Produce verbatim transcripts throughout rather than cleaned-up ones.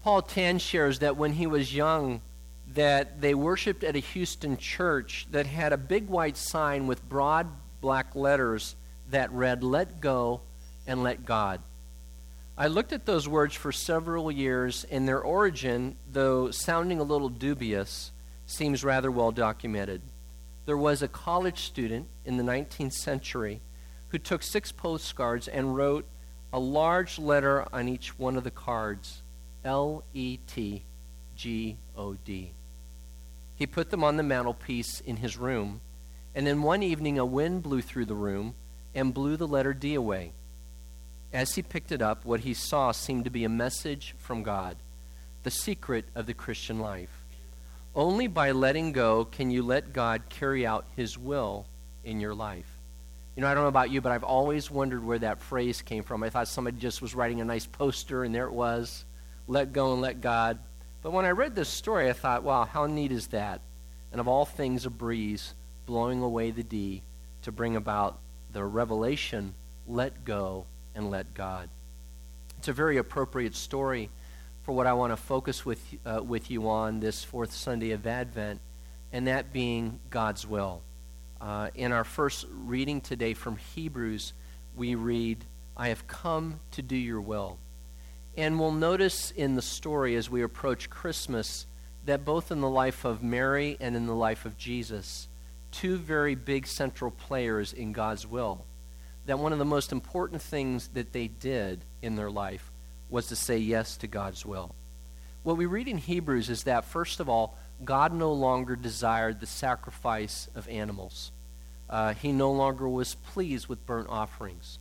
Paul Tan shares that when he was young, that they worshiped at a Houston church that had a big white sign with broad black letters that read, "Let go and let God." I looked at those words for several years, and their origin, though sounding a little dubious, seems rather well documented. There was a college student in the nineteenth century who took six postcards and wrote a large letter on each one of the cards, L E T G O D. He put them on the mantelpiece in his room, and then one evening a wind blew through the room and blew the letter D away. As he picked it up, what he saw seemed to be a message from God, the secret of the Christian life. Only by letting go can you let God carry out his will in your life. You know, I don't know about you, but I've always wondered where that phrase came from. I thought somebody just was writing a nice poster, and there it was, let go and let God. But when I read this story, I thought, wow, how neat is that? And of all things, a breeze blowing away the D to bring about the revelation, let go and let God. It's a very appropriate story for what I want to focus with, uh, with you on this fourth Sunday of Advent, and that being God's will. Uh, in our first reading today from Hebrews, we read, "I have come to do your will." And we'll notice in the story as we approach Christmas that both in the life of Mary and in the life of Jesus, two very big central players in God's will, that one of the most important things that they did in their life was to say yes to God's will. What we read in Hebrews is that, first of all, God no longer desired the sacrifice of animals. Uh, he no longer was pleased with burnt offerings.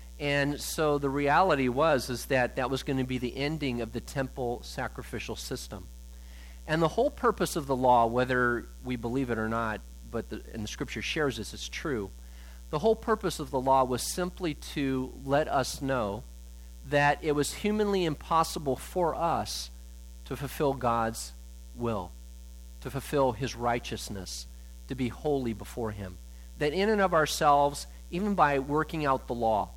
And so the reality was is that that was going to be the ending of the temple sacrificial system. And the whole purpose of the law, whether we believe it or not, but the, and the Scripture shares this, it's true, the whole purpose of the law was simply to let us know that it was humanly impossible for us to fulfill God's will, to fulfill his righteousness, to be holy before him. That in and of ourselves, even by working out the law,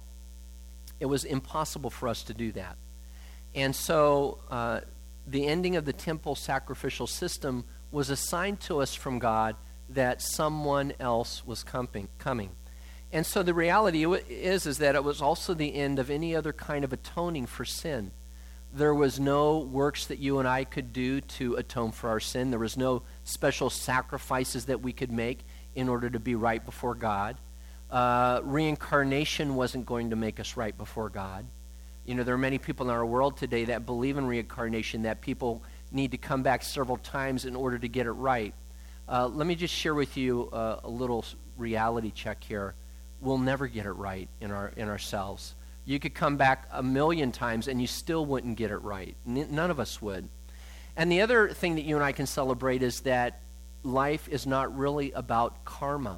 it was impossible for us to do that. And so uh, the ending of the temple sacrificial system was assigned to us from God that someone else was coming. coming. And so the reality is, is that it was also the end of any other kind of atoning for sin. There was no works that you and I could do to atone for our sin. There was no special sacrifices that we could make in order to be right before God. Uh, reincarnation wasn't going to make us right before God. You know, there are many people in our world today that believe in reincarnation, that people need to come back several times in order to get it right. Uh, let me just share with you uh, a little reality check here. We'll never get it right in our in ourselves. You could come back a million times and you still wouldn't get it right. N- none of us would. And the other thing that you and I can celebrate is that life is not really about karma.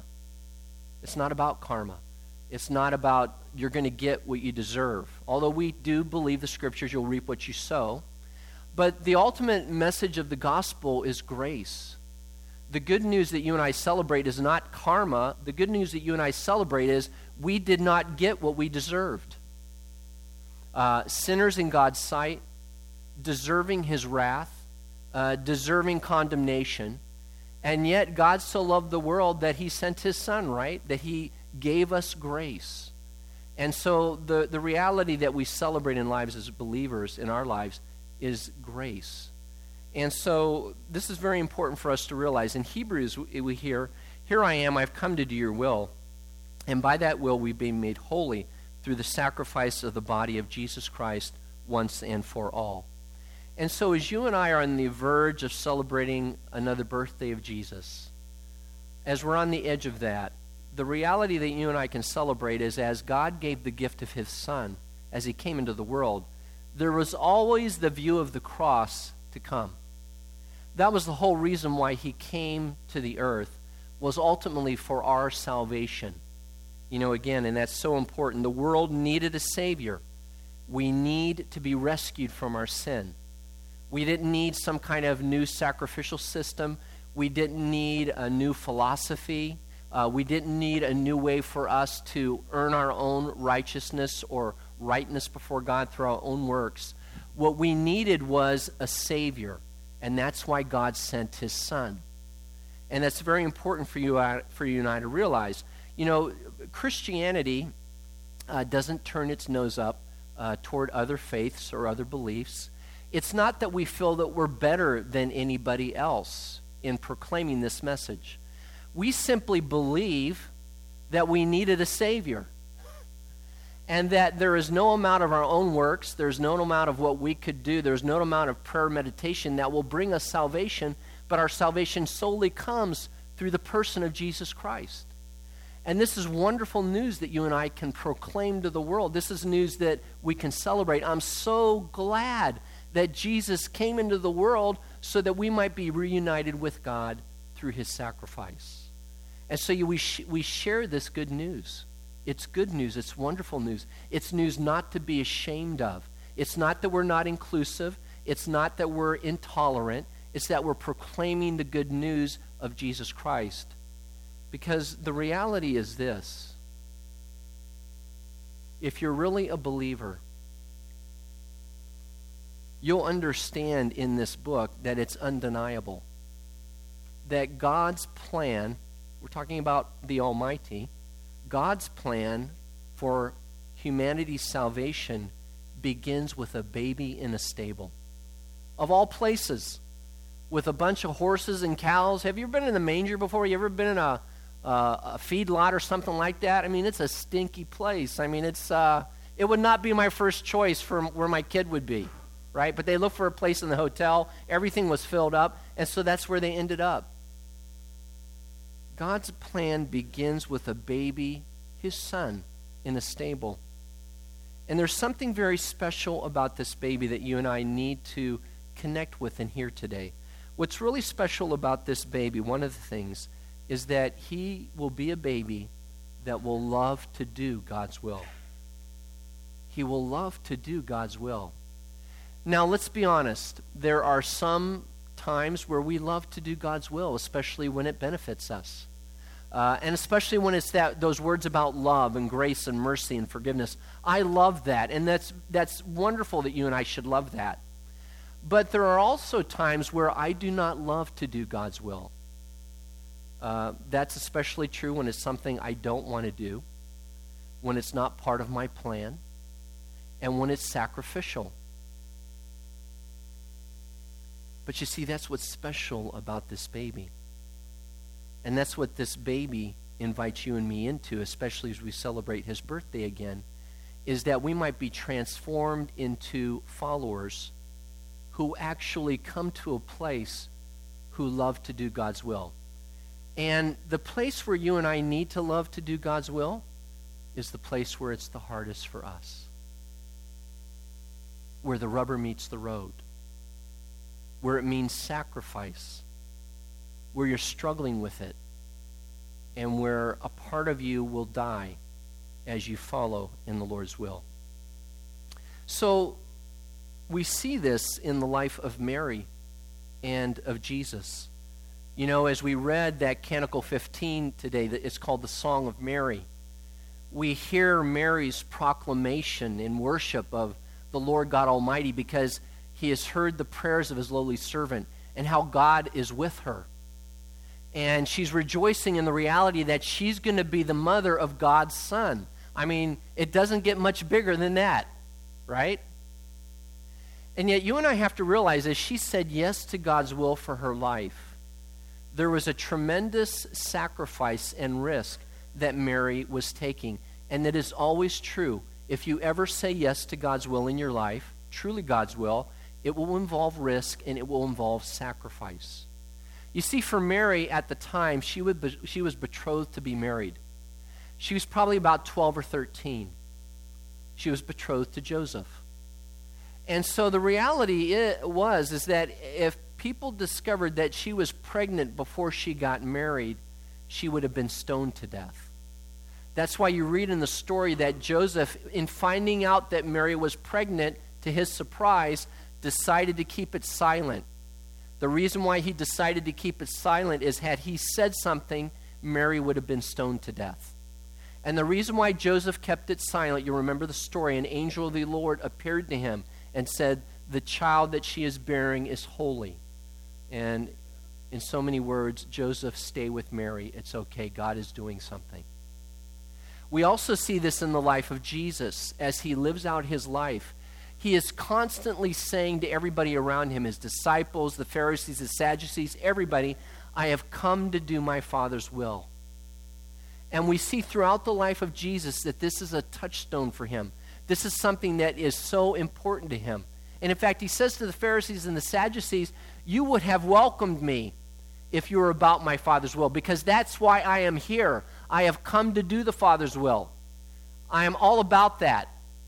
It's not about karma. It's not about you're going to get what you deserve. Although we do believe the Scriptures, you'll reap what you sow. But the ultimate message of the gospel is grace. The good news that you and I celebrate is not karma. The good news that you and I celebrate is we did not get what we deserved. Uh, sinners in God's sight, deserving his wrath, uh, deserving condemnation, and yet God so loved the world that he sent his son, right? That he gave us grace. And so the, the reality that we celebrate in lives as believers in our lives is grace. And so this is very important for us to realize. In Hebrews, we hear, "Here I am, I've come to do your will. And by that will we've been made holy through the sacrifice of the body of Jesus Christ once and for all." And so as you and I are on the verge of celebrating another birthday of Jesus, as we're on the edge of that, the reality that you and I can celebrate is as God gave the gift of his son, as he came into the world, there was always the view of the cross to come. That was the whole reason why he came to the earth, was ultimately for our salvation. You know, again, and that's so important. The world needed a Savior. We need to be rescued from our sin. We didn't need some kind of new sacrificial system. We didn't need a new philosophy. Uh, we didn't need a new way for us to earn our own righteousness or rightness before God through our own works. What we needed was a Savior, and that's why God sent his Son. And that's very important for you, for you and I to realize. You know, Christianity uh, doesn't turn its nose up uh, toward other faiths or other beliefs. It's not that we feel that we're better than anybody else in proclaiming this message. We simply believe that we needed a Savior, and that there is no amount of our own works, there's no amount of what we could do, there's no amount of prayer meditation that will bring us salvation, but our salvation solely comes through the person of Jesus Christ. And this is wonderful news that you and I can proclaim to the world. This is news that we can celebrate. I'm so glad that Jesus came into the world so that we might be reunited with God through his sacrifice. And so you, we, sh- we share this good news. It's good news. It's wonderful news. It's news not to be ashamed of. It's not that we're not inclusive. It's not that we're intolerant. It's that we're proclaiming the good news of Jesus Christ. Because the reality is this. If you're really a believer, you'll understand in this book that it's undeniable that God's plan, we're talking about the Almighty, God's plan for humanity's salvation begins with a baby in a stable. Of all places, with a bunch of horses and cows. Have you ever been in the manger before? You ever been in a, uh, a feedlot or something like that? I mean, it's a stinky place. I mean, it's uh, it would not be my first choice for where my kid would be, right? But they looked for a place in the hotel. Everything was filled up, and so that's where they ended up. God's plan begins with a baby, his son, in a stable. And there's something very special about this baby that you and I need to connect with and hear today. What's really special about this baby, one of the things, is that he will be a baby that will love to do God's will. He will love to do God's will. Now, let's be honest. There are some times where we love to do God's will, especially when it benefits us. Uh, and especially when it's that those words about love and grace and mercy and forgiveness. I love that, and that's that's wonderful that you and I should love that. But there are also times where I do not love to do God's will. Uh, that's especially true when it's something I don't want to do, when it's not part of my plan, and when it's sacrificial. But you see, that's what's special about this baby. And that's what this baby invites you and me into, especially as we celebrate his birthday again, is that we might be transformed into followers who actually come to a place who love to do God's will. And the place where you and I need to love to do God's will is the place where it's the hardest for us, where the rubber meets the road, where it means sacrifice, where you're struggling with it, and where a part of you will die as you follow in the Lord's will. So we see this in the life of Mary and of Jesus. You know, as we read that Canticle fifteen today, that it's called the Song of Mary, we hear Mary's proclamation in worship of the Lord God Almighty because he has heard the prayers of his lowly servant and how God is with her. And she's rejoicing in the reality that she's going to be the mother of God's Son. I mean, it doesn't get much bigger than that, right? And yet you and I have to realize as she said yes to God's will for her life, there was a tremendous sacrifice and risk that Mary was taking. And that is always true. If you ever say yes to God's will in your life, truly God's will, it will involve risk and it will involve sacrifice. You see, for Mary at the time, she would be, she was betrothed to be married. She was probably about twelve or thirteen. She was betrothed to Joseph. And so the reality it was is that if people discovered that she was pregnant before she got married, she would have been stoned to death. That's why you read in the story that Joseph, in finding out that Mary was pregnant, to his surprise, decided to keep it silent. The reason why he decided to keep it silent is had he said something, Mary would have been stoned to death. And the reason why Joseph kept it silent, you remember the story, an angel of the Lord appeared to him and said, the child that she is bearing is holy. And in so many words, Joseph, stay with Mary. It's okay. God is doing something. We also see this in the life of Jesus as he lives out his life. He is constantly saying to everybody around him, his disciples, the Pharisees, the Sadducees, everybody, I have come to do my Father's will. And we see throughout the life of Jesus that this is a touchstone for him. This is something that is so important to him. And in fact, he says to the Pharisees and the Sadducees, you would have welcomed me if you were about my Father's will, because that's why I am here. I have come to do the Father's will. I am all about that.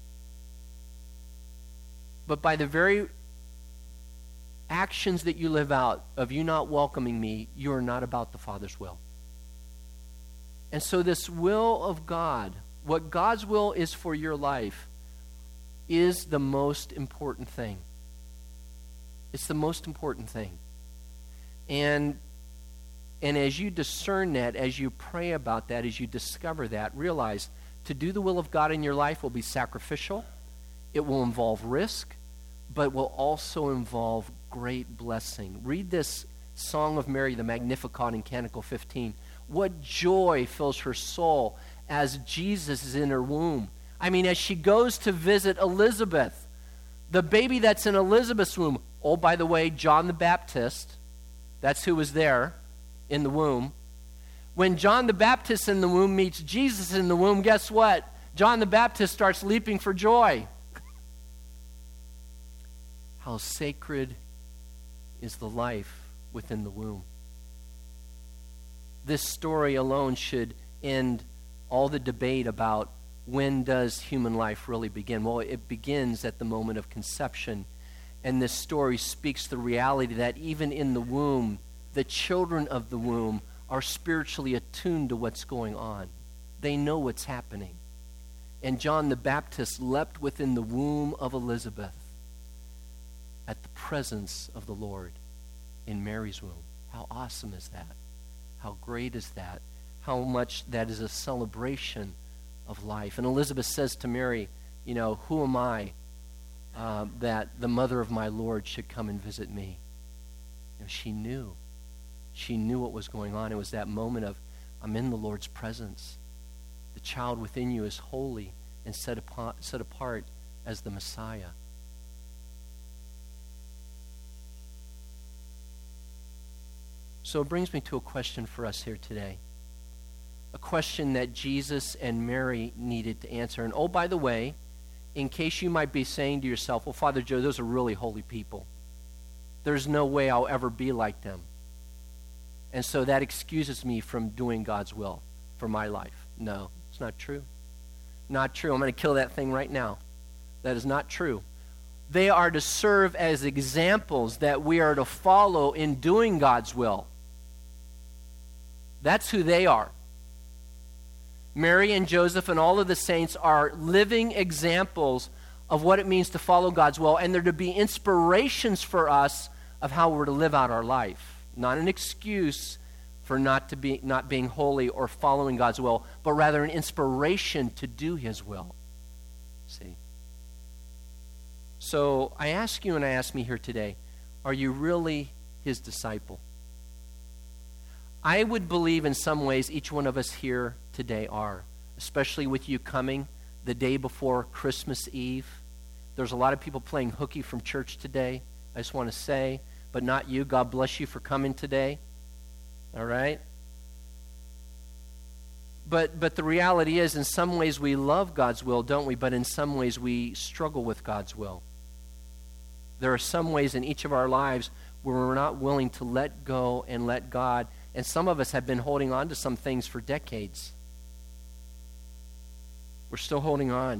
But by the very actions that you live out of you not welcoming me, you are not about the Father's will. And so this will of God, what God's will is for your life, is the most important thing. It's the most important thing. And, and as you discern that, as you pray about that, as you discover that, realize to do the will of God in your life will be sacrificial. It will involve risk, but will also involve great blessing. Read this Song of Mary, the Magnificat in Canticle fifteen. What joy fills her soul as Jesus is in her womb. I mean, as she goes to visit Elizabeth, the baby that's in Elizabeth's womb. Oh, by the way, John the Baptist, that's who was there in the womb. When John the Baptist in the womb meets Jesus in the womb, guess what? John the Baptist starts leaping for joy. How sacred is the life within the womb. This story alone should end all the debate about when does human life really begin. Well, it begins at the moment of conception. And this story speaks the reality that even in the womb, the children of the womb are spiritually attuned to what's going on. They know what's happening. And John the Baptist leapt within the womb of Elizabeth at the presence of the Lord in Mary's womb. How awesome is that? How great is that? How much that is a celebration of life. And Elizabeth says to Mary, you know, who am I uh, that the mother of my Lord should come and visit me? You know, she knew. She knew what was going on. It was that moment of, I'm in the Lord's presence. The child within you is holy and set apart, set apart as the Messiah. So it brings me to a question for us here today. A question that Jesus and Mary needed to answer. And oh, by the way, in case you might be saying to yourself, well, Father Joe, those are really holy people. There's no way I'll ever be like them. And so that excuses me from doing God's will for my life. No, it's not true. Not true. I'm going to kill that thing right now. That is not true. They are to serve as examples that we are to follow in doing God's will. That's who they are. Mary and Joseph and all of the saints are living examples of what it means to follow God's will, and they're to be inspirations for us of how we're to live out our life. Not an excuse for not to be not being holy or following God's will, but rather an inspiration to do his will. See? So I ask you and I ask me here today, are you really his disciple? I would believe in some ways each one of us here today are, especially with you coming the day before Christmas Eve. There's a lot of people playing hooky from church today, I just want to say, but not you. God bless you for coming today. All right? But but the reality is, in some ways we love God's will, don't we? But in some ways we struggle with God's will. There are some ways in each of our lives where we're not willing to let go and let God. And some of us have been holding on to some things for decades. We're still holding on.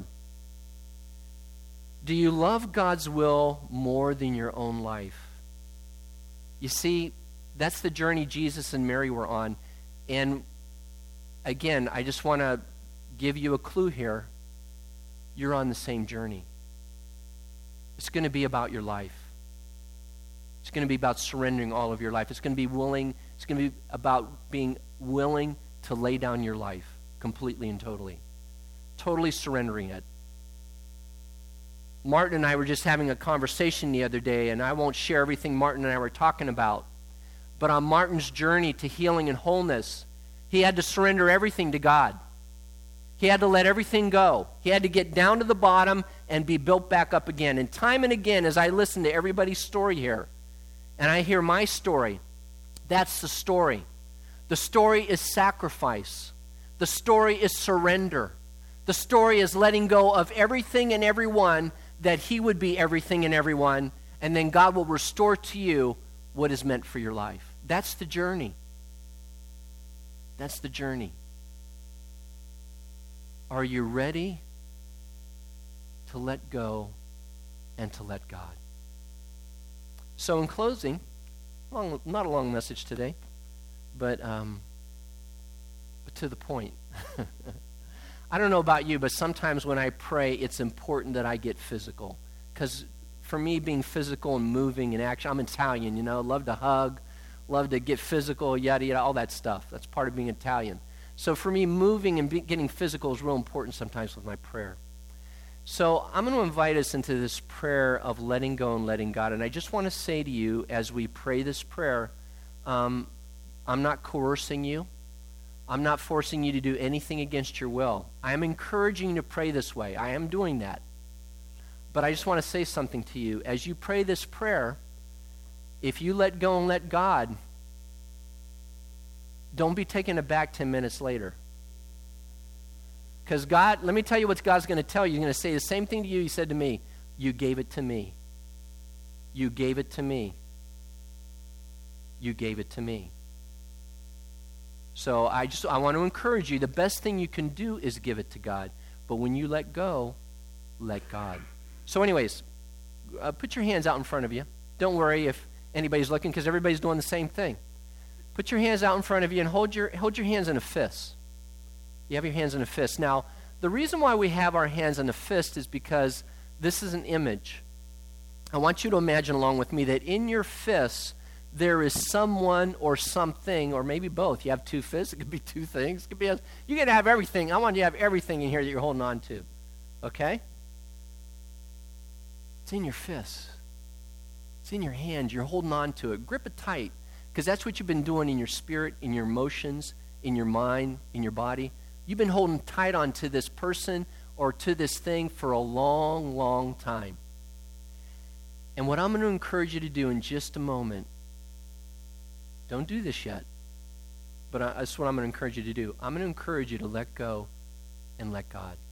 Do you love God's will more than your own life? You see, that's the journey Jesus and Mary were on. And again, I just want to give you a clue here. You're on the same journey. It's going to be about your life. It's going to be about surrendering all of your life. It's going to be willing, it's going to be about being willing to lay down your life completely and totally. Totally surrendering it. Martin and I were just having a conversation the other day, and I won't share everything Martin and I were talking about. But on Martin's journey to healing and wholeness, he had to surrender everything to God. He had to let everything go. He had to get down to the bottom and be built back up again. And time and again, as I listen to everybody's story here, and I hear my story, that's the story. The story is sacrifice. The story is surrender. The story is letting go of everything and everyone that he would be everything and everyone, and then God will restore to you what is meant for your life. That's the journey. That's the journey. Are you ready to let go and to let God? So in closing, long, not a long message today, but, um, but to the point. I don't know about you, but sometimes when I pray, it's important that I get physical. Because for me, being physical and moving and action, I'm Italian, you know, love to hug, love to get physical, yada, yada, all that stuff. That's part of being Italian. So for me, moving and be, getting physical is real important sometimes with my prayer. So I'm going to invite us into this prayer of letting go and letting God. And I just want to say to you, as we pray this prayer, um, I'm not coercing you. I'm not forcing you to do anything against your will. I am encouraging you to pray this way. I am doing that. But I just want to say something to you. As you pray this prayer, if you let go and let God, don't be taken aback ten minutes later. Because God, let me tell you what God's going to tell you. He's going to say the same thing to you he said to me. You gave it to me. You gave it to me. You gave it to me. So I just I want to encourage you, the best thing you can do is give it to God. But when you let go, let God. So anyways, uh, put your hands out in front of you. Don't worry if anybody's looking, because everybody's doing the same thing. Put your hands out in front of you and hold your hold your hands in a fist. You have your hands in a fist. Now, the reason why we have our hands in a fist is because this is an image. I want you to imagine along with me that in your fists, there is someone or something, or maybe both. You have two fists. It could be two things. It could be a, you can have everything. I want you to have everything in here that you're holding on to. Okay? It's in your fists. It's in your hands. You're holding on to it. Grip it tight, because that's what you've been doing in your spirit, in your emotions, in your mind, in your body. You've been holding tight on to this person or to this thing for a long, long time. And what I'm going to encourage you to do in just a moment, don't do this yet, but I, that's what I'm going to encourage you to do. I'm going to encourage you to let go and let God.